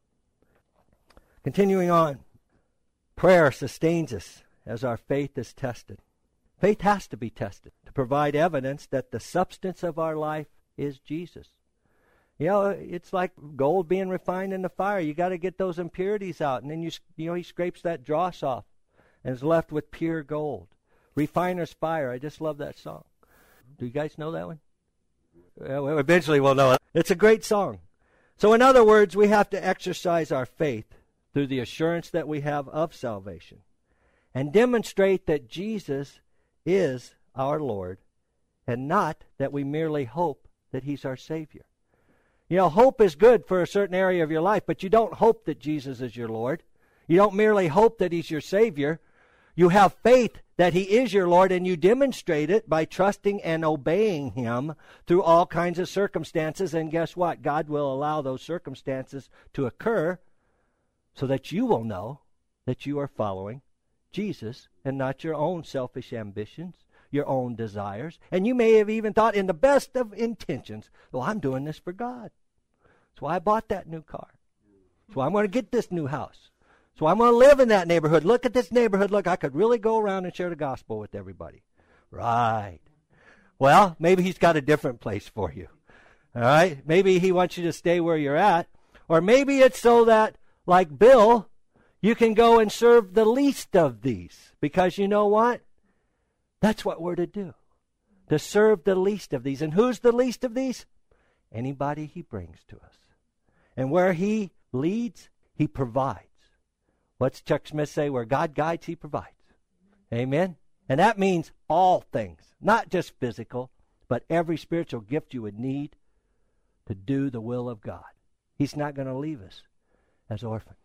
Continuing on, prayer sustains us as our faith is tested. Faith has to be tested to provide evidence that the substance of our life is Jesus. You know, it's like gold being refined in the fire. You got to get those impurities out, and then you you know he scrapes that dross off, and is left with pure gold. Refiner's fire. I just love that song. Do you guys know that one? Well, eventually we'll know it. It's a great song. So in other words, we have to exercise our faith through the assurance that we have of salvation, and demonstrate that Jesus is our Lord, and not that we merely hope that He's our Savior. You know, hope is good for a certain area of your life, but you don't hope that Jesus is your Lord. You don't merely hope that He's your Savior. You have faith that He is your Lord, and you demonstrate it by trusting and obeying Him through all kinds of circumstances. And guess what? God will allow those circumstances to occur so that you will know that you are following Jesus and not your own selfish ambitions, your own desires. And you may have even thought in the best of intentions, well, I'm doing this for God. That's why I bought that new car. That's why I'm going to get this new house. So I'm going to live in that neighborhood. Look at this neighborhood. Look, I could really go around and share the gospel with everybody. Right. Well, maybe He's got a different place for you. All right? Maybe He wants you to stay where you're at. Or maybe it's so that, like Bill, you can go and serve the least of these. Because you know what? That's what we're to do. To serve the least of these. And who's the least of these? Anybody He brings to us. And where He leads, He provides. What's Chuck Smith say? Where God guides, He provides. Amen? And that means all things. Not just physical, but every spiritual gift you would need to do the will of God. He's not going to leave us as orphans.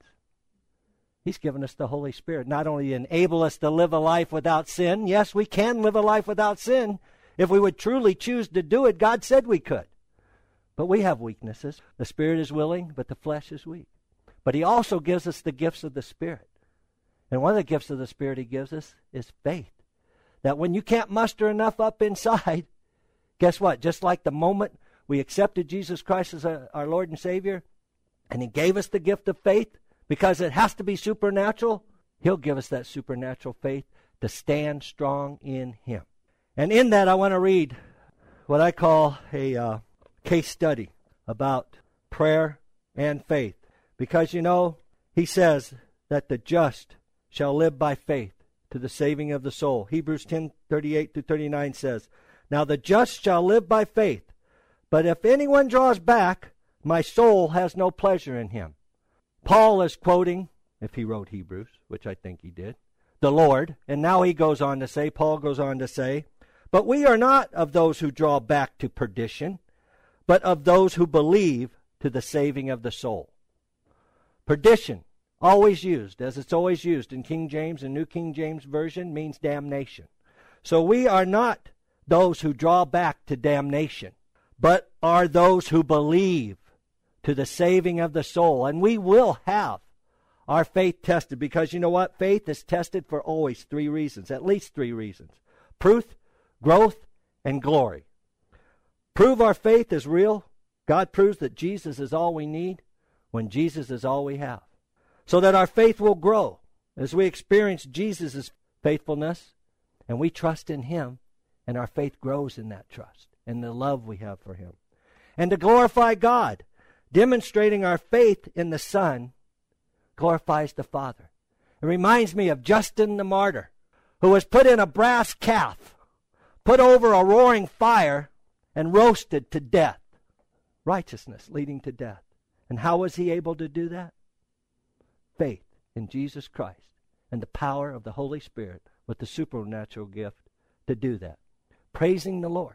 He's given us the Holy Spirit, not only to enable us to live a life without sin. Yes, we can live a life without sin. If we would truly choose to do it, God said we could. But we have weaknesses. The Spirit is willing, but the flesh is weak. But He also gives us the gifts of the Spirit. And one of the gifts of the Spirit He gives us is faith. That when you can't muster enough up inside, guess what? Just like the moment we accepted Jesus Christ as a, our Lord and Savior, and He gave us the gift of faith, because it has to be supernatural, He'll give us that supernatural faith to stand strong in Him. And in that, I want to read what I call a uh, case study about prayer and faith. Because, you know, he says that the just shall live by faith to the saving of the soul. Hebrews ten thirty-eight to thirty-nine says, now the just shall live by faith, but if anyone draws back, my soul has no pleasure in him. Paul is quoting, if he wrote Hebrews, which I think he did, the Lord. And now he goes on to say, Paul goes on to say, but we are not of those who draw back to perdition, but of those who believe to the saving of the soul. Perdition, always used, as it's always used in King James and New King James Version, means damnation. So we are not those who draw back to damnation, but are those who believe to the saving of the soul. And we will have our faith tested, because you know what? Faith is tested for always three reasons, at least three reasons. Proof, growth, and glory. Prove our faith is real. God proves that Jesus is all we need when Jesus is all we have. So that our faith will grow as we experience Jesus' faithfulness and we trust in him, and our faith grows in that trust and the love we have for him. And to glorify God, demonstrating our faith in the Son glorifies the Father. It reminds me of Justin the martyr, who was put in a brass calf, put over a roaring fire, and roasted to death. Righteousness leading to death. And how was he able to do that? Faith in Jesus Christ and the power of the Holy Spirit with the supernatural gift to do that. Praising the Lord.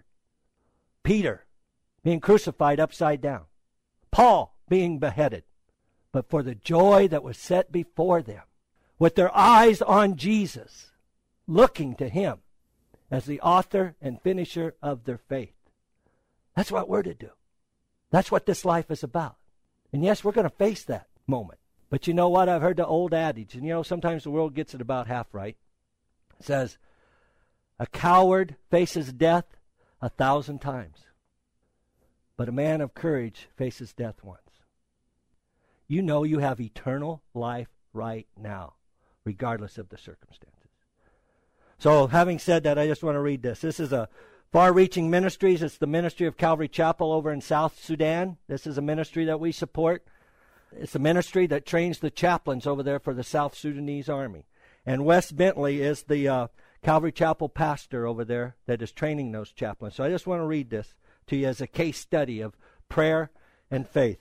Peter being crucified upside down. Paul being beheaded. But for the joy that was set before them, with their eyes on Jesus, looking to him as the author and finisher of their faith. That's what we're to do. That's what this life is about. And yes, we're going to face that moment. But you know what? I've heard the old adage, and you know, sometimes the world gets it about half right. It says, a coward faces death a thousand times, but a man of courage faces death once. You know you have eternal life right now, regardless of the circumstances. So having said that, I just want to read this. This is a far-reaching ministries. It's the ministry of Calvary Chapel over in South Sudan. This is a ministry that we support. It's a ministry that trains the chaplains over there for the South Sudanese Army. And Wes Bentley is the uh, Calvary Chapel pastor over there that is training those chaplains. So I just want to read this to you as a case study of prayer and faith.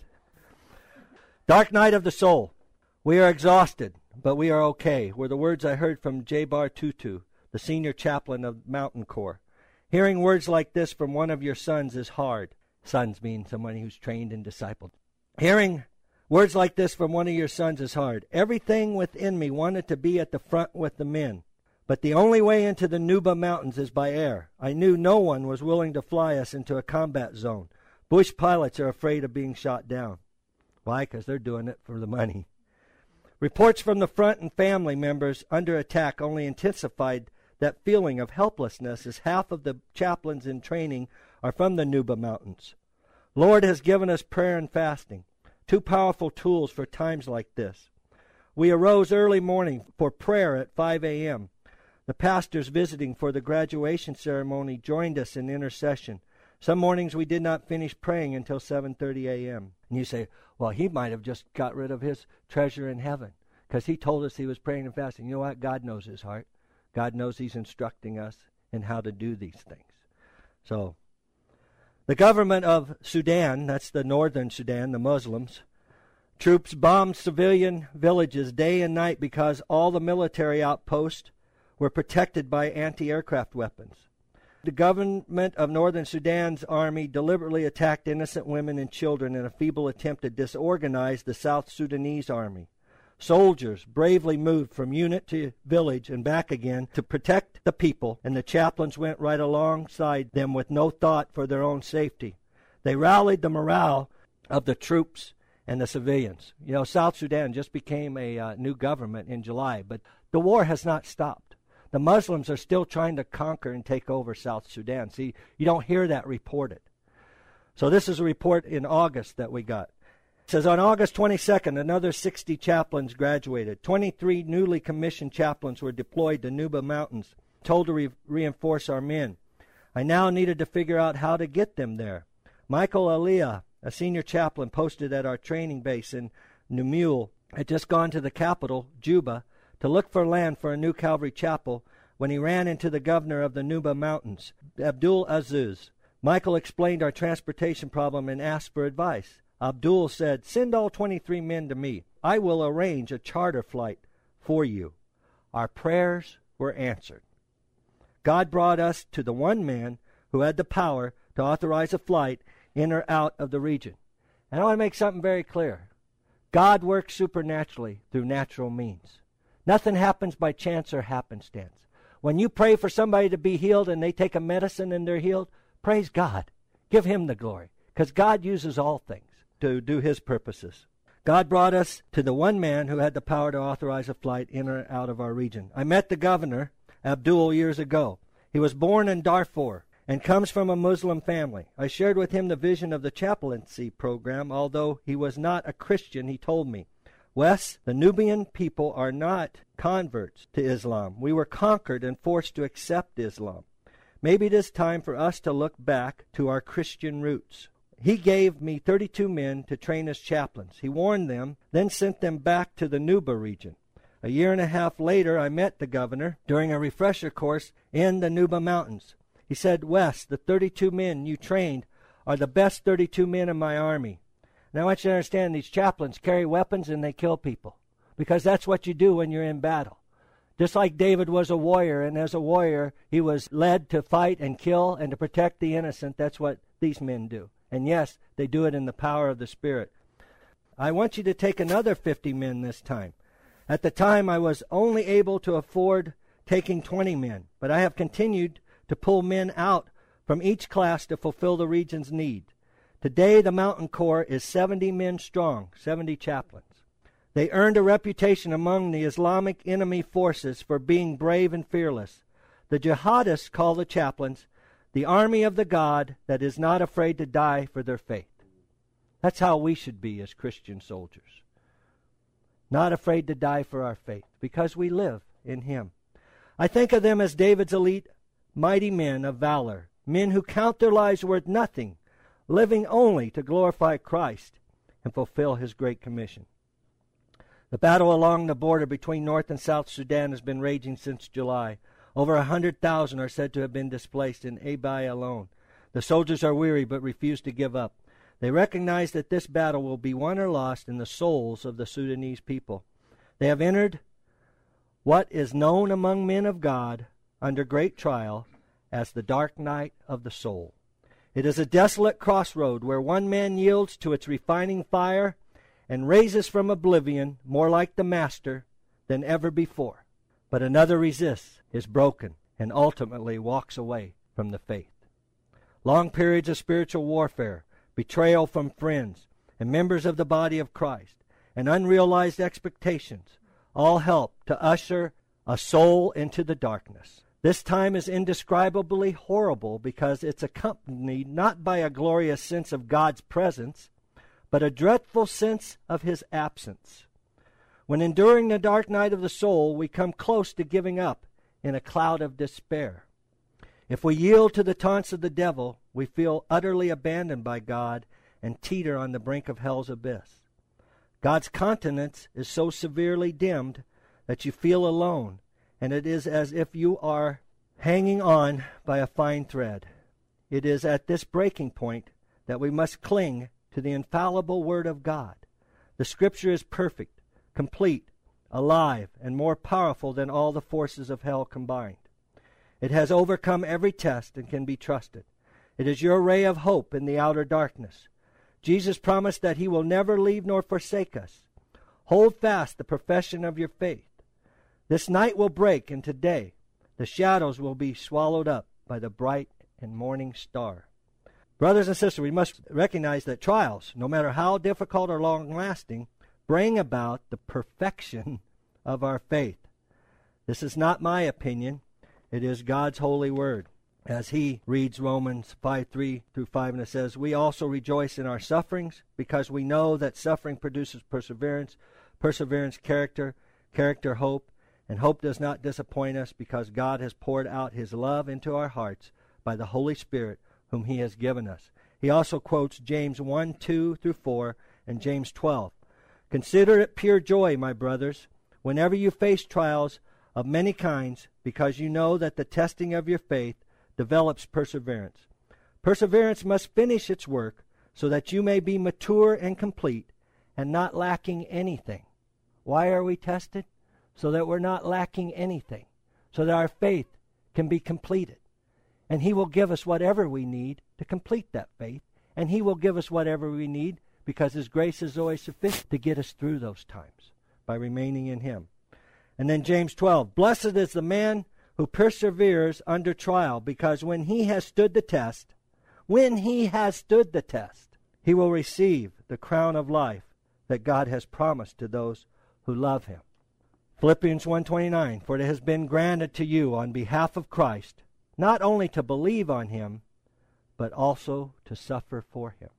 Dark night of the soul. We are exhausted, but we are okay, were the words I heard from J. Bar Tutu, the senior chaplain of Mountain Corps. Hearing words like this from one of your sons is hard. Sons mean someone who's trained and discipled. Hearing words like this from one of your sons is hard. Everything within me wanted to be at the front with the men. But the only way into the Nuba Mountains is by air. I knew no one was willing to fly us into a combat zone. Bush pilots are afraid of being shot down. Why? Because they're doing it for the money. Reports from the front and family members under attack only intensified that feeling of helplessness, as half of the chaplains in training are from the Nuba Mountains. Lord has given us prayer and fasting, two powerful tools for times like this. We arose early morning for prayer at five a.m. The pastors visiting for the graduation ceremony joined us in intercession. Some mornings we did not finish praying until seven thirty a.m. And you say, well, he might have just got rid of his treasure in heaven because he told us he was praying and fasting. You know what? God knows his heart. God knows he's instructing us in how to do these things. So, the government of Sudan, that's the northern Sudan, the Muslims, troops bombed civilian villages day and night because all the military outposts were protected by anti-aircraft weapons. The government of northern Sudan's army deliberately attacked innocent women and children in a feeble attempt to disorganize the South Sudanese army. Soldiers bravely moved from unit to village and back again to protect the people, and the chaplains went right alongside them with no thought for their own safety. They rallied the morale of the troops and the civilians. You know, South Sudan just became a uh, new government in July, but the war has not stopped. The Muslims are still trying to conquer and take over South Sudan. See, you don't hear that reported. So this is a report in August that we got. It says, on August twenty-second, another sixty chaplains graduated. twenty-three newly commissioned chaplains were deployed to Nuba Mountains, told to re- reinforce our men. I now needed to figure out how to get them there. Michael Aliyah, a senior chaplain posted at our training base in Numul, had just gone to the capital, Juba, to look for land for a new Calvary chapel when he ran into the governor of the Nuba Mountains, Abdul Aziz. Michael explained our transportation problem and asked for advice. Abdul said, "Send all twenty-three men to me. I will arrange a charter flight for you." Our prayers were answered. God brought us to the one man who had the power to authorize a flight in or out of the region. And I want to make something very clear. God works supernaturally through natural means. Nothing happens by chance or happenstance. When you pray for somebody to be healed and they take a medicine and they're healed, praise God. Give him the glory, because God uses all things to do his purposes. God brought us to the one man who had the power to authorize a flight in or out of our region. I met the governor, Abdul, years ago. He was born in Darfur and comes from a Muslim family. I shared with him the vision of the chaplaincy program. Although he was not a Christian, he told me, "Wes, the Nubian people are not converts to Islam. We were conquered and forced to accept Islam. Maybe it is time for us to look back to our Christian roots." He gave me thirty-two men to train as chaplains. He warned them, then sent them back to the Nuba region. A year and a half later, I met the governor during a refresher course in the Nuba Mountains. He said, "Wes, the thirty-two men you trained are the best thirty-two men in my army." And I want you to understand, these chaplains carry weapons and they kill people, because that's what you do when you're in battle. Just like David was a warrior, and as a warrior, he was led to fight and kill and to protect the innocent. That's what these men do. And yes, they do it in the power of the Spirit. I want you to take another fifty men this time. At the time, I was only able to afford taking twenty men, but I have continued to pull men out from each class to fulfill the region's need. Today, the Mountain Corps is seventy men strong, seventy chaplains. They earned a reputation among the Islamic enemy forces for being brave and fearless. The jihadists call the chaplains the army of the God that is not afraid to die for their faith. That's how we should be as Christian soldiers. Not afraid to die for our faith, because we live in him. I think of them as David's elite, mighty men of valor, men who count their lives worth nothing, living only to glorify Christ and fulfill his great commission. The battle along the border between North and South Sudan has been raging since July. Over a hundred thousand are said to have been displaced in Abyei alone. The soldiers are weary but refuse to give up. They recognize that this battle will be won or lost in the souls of the Sudanese people. They have entered what is known among men of God under great trial as the dark night of the soul. It is a desolate crossroad where one man yields to its refining fire and raises from oblivion more like the Master than ever before. But another resists, is broken, and ultimately walks away from the faith. Long periods of spiritual warfare, betrayal from friends and members of the body of Christ, and unrealized expectations all help to usher a soul into the darkness. This time is indescribably horrible because it's accompanied not by a glorious sense of God's presence, but a dreadful sense of his absence. When enduring the dark night of the soul, we come close to giving up in a cloud of despair. If we yield to the taunts of the devil, we feel utterly abandoned by God and teeter on the brink of hell's abyss. God's countenance is so severely dimmed that you feel alone, and it is as if you are hanging on by a fine thread. It is at this breaking point that we must cling to the infallible Word of God. The Scripture is perfect, complete, alive, and more powerful than all the forces of hell combined. It has overcome every test and can be trusted. It is your ray of hope in the outer darkness. Jesus promised that he will never leave nor forsake us. Hold fast the profession of your faith. This night will break, and today the shadows will be swallowed up by the bright and morning star. Brothers and sisters, we must recognize that trials, no matter how difficult or long-lasting, bring about the perfection of our faith. This is not my opinion. It is God's holy word. As he reads Romans five, three through five, and it says, "We also rejoice in our sufferings, because we know that suffering produces perseverance, perseverance character, character hope, and hope does not disappoint us, because God has poured out his love into our hearts by the Holy Spirit whom he has given us. He also quotes James one, two through four and James twelve. Consider it pure joy, my brothers, whenever you face trials of many kinds, because you know that the testing of your faith develops perseverance. Perseverance must finish its work so that you may be mature and complete and not lacking anything. Why are we tested? So that we're not lacking anything, so that our faith can be completed. And he will give us whatever we need to complete that faith, and he will give us whatever we need because his grace is always sufficient to get us through those times by remaining in him. And then James twelve, blessed is the man who perseveres under trial, because when he has stood the test, when he has stood the test, he will receive the crown of life that God has promised to those who love him. Philippians one twenty-nine, for it has been granted to you on behalf of Christ, not only to believe on him, but also to suffer for him.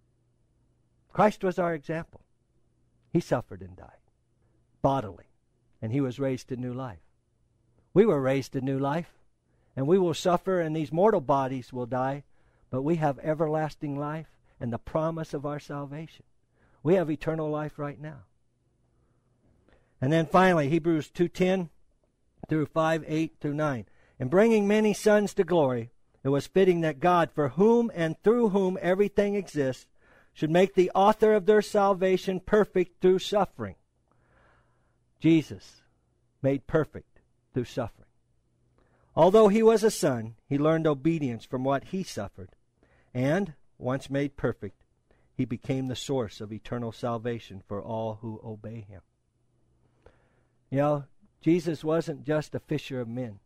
Christ was our example. He suffered and died, bodily, and he was raised to new life. We were raised to new life, and we will suffer, and these mortal bodies will die, but we have everlasting life and the promise of our salvation. We have eternal life right now. And then finally, Hebrews two ten through five, eight through nine. In bringing many sons to glory, it was fitting that God, for whom and through whom everything exists, should make the author of their salvation perfect through suffering. Jesus made perfect through suffering. Although he was a son, he learned obedience from what he suffered. And, once made perfect, he became the source of eternal salvation for all who obey him. You know, Jesus wasn't just a fisher of men.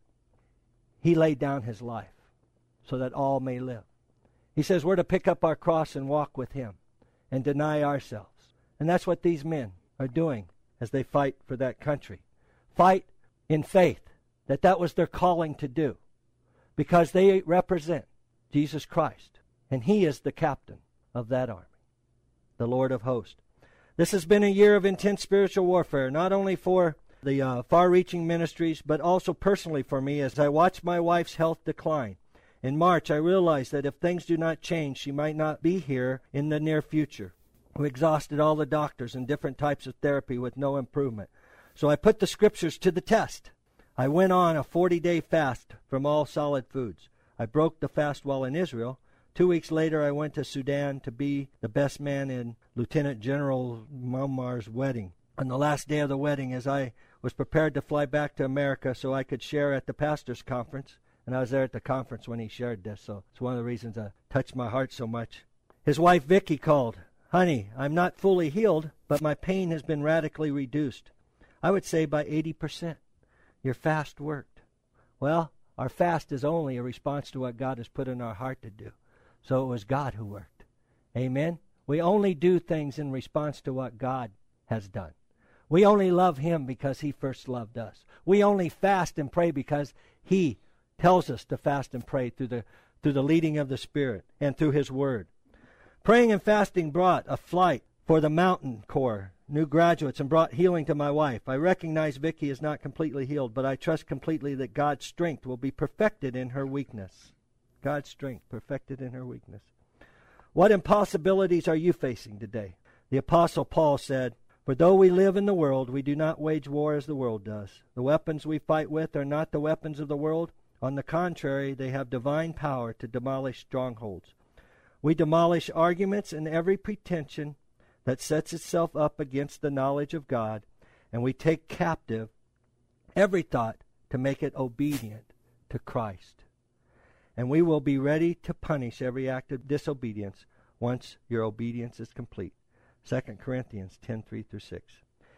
He laid down his life so that all may live. He says we're to pick up our cross and walk with him and deny ourselves. And that's what these men are doing as they fight for that country. Fight in faith that that was their calling to do, because they represent Jesus Christ, and he is the captain of that army, the Lord of hosts. This has been a year of intense spiritual warfare, not only for the uh, far-reaching ministries, but also personally for me as I watched my wife's health decline. In March, I realized that if things do not change, she might not be here in the near future. We exhausted all the doctors and different types of therapy with no improvement. So I put the scriptures to the test. I went on a forty-day fast from all solid foods. I broke the fast while in Israel. Two weeks later, I went to Sudan to be the best man in Lieutenant General Muammar's wedding. On the last day of the wedding, as I was prepared to fly back to America so I could share at the pastor's conference, and I was there at the conference when he shared this, so it's one of the reasons it touched my heart so much. His wife, Vicky, called. Honey, I'm not fully healed, but my pain has been radically reduced. I would say by eighty percent. Your fast worked. Well, our fast is only a response to what God has put in our heart to do. So it was God who worked. Amen? We only do things in response to what God has done. We only love him because he first loved us. We only fast and pray because he tells us to fast and pray through the through the leading of the Spirit and through his word. Praying and fasting brought a flight for the Mountain Corps, new graduates, and brought healing to my wife. I recognize Vicky is not completely healed, but I trust completely that God's strength will be perfected in her weakness. God's strength perfected in her weakness. What impossibilities are you facing today? The Apostle Paul said, for though we live in the world, we do not wage war as the world does. The weapons we fight with are not the weapons of the world. On the contrary, they have divine power to demolish strongholds. We demolish arguments and every pretension that sets itself up against the knowledge of God, and we take captive every thought to make it obedient to Christ. And we will be ready to punish every act of disobedience once your obedience is complete. Second Corinthians ten, three through six.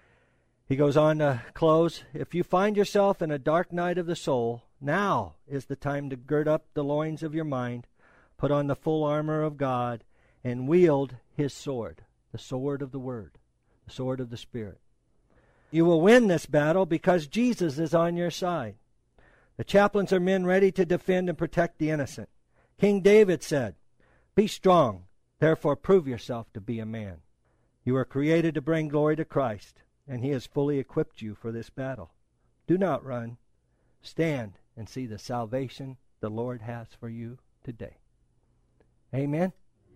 He goes on to close. If you find yourself in a dark night of the soul, now is the time to gird up the loins of your mind, put on the full armor of God, and wield his sword, the sword of the Word, the sword of the Spirit. You will win this battle because Jesus is on your side. The chaplains are men ready to defend and protect the innocent. King David said, be strong, therefore prove yourself to be a man. You are created to bring glory to Christ, and he has fully equipped you for this battle. Do not run. Stand and see the salvation, the the Lord has for you today. Amen?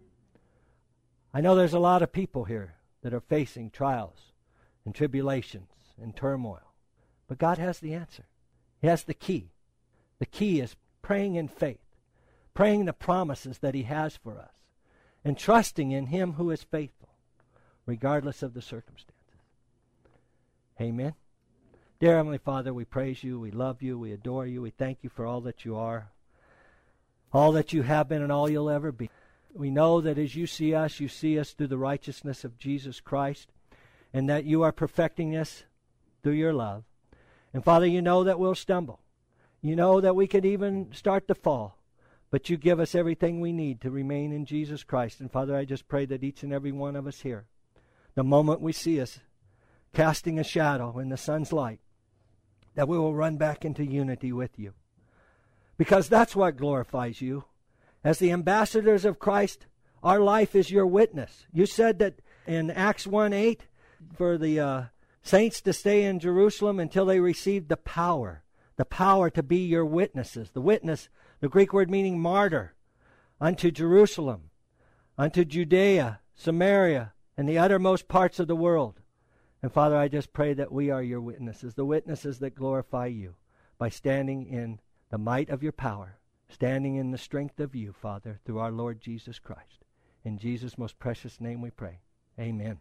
I know there's a lot of people here that are facing trials and tribulations and turmoil. But God has the answer. He has the key. The key is praying in faith, praying the promises that He has for us, and trusting in Him who is faithful, regardless of the circumstances. Amen? Dear Heavenly Father, we praise You, we love You, we adore You, we thank You for all that You are, all that You have been and all You'll ever be. We know that as You see us, You see us through the righteousness of Jesus Christ, and that You are perfecting us through Your love. And Father, You know that we'll stumble. You know that we could even start to fall. But You give us everything we need to remain in Jesus Christ. And Father, I just pray that each and every one of us here, the moment we see us casting a shadow in the sun's light, that we will run back into unity with You. Because that's what glorifies You. As the ambassadors of Christ, our life is Your witness. You said that in Acts one eight, for the uh, saints to stay in Jerusalem until they received the power, the power to be Your witnesses. The witness, the Greek word meaning martyr, unto Jerusalem, unto Judea, Samaria, and the uttermost parts of the world. And Father, I just pray that we are Your witnesses, the witnesses that glorify You, by standing in the might of Your power, standing in the strength of You, Father, through our Lord Jesus Christ. In Jesus' most precious name we pray. Amen.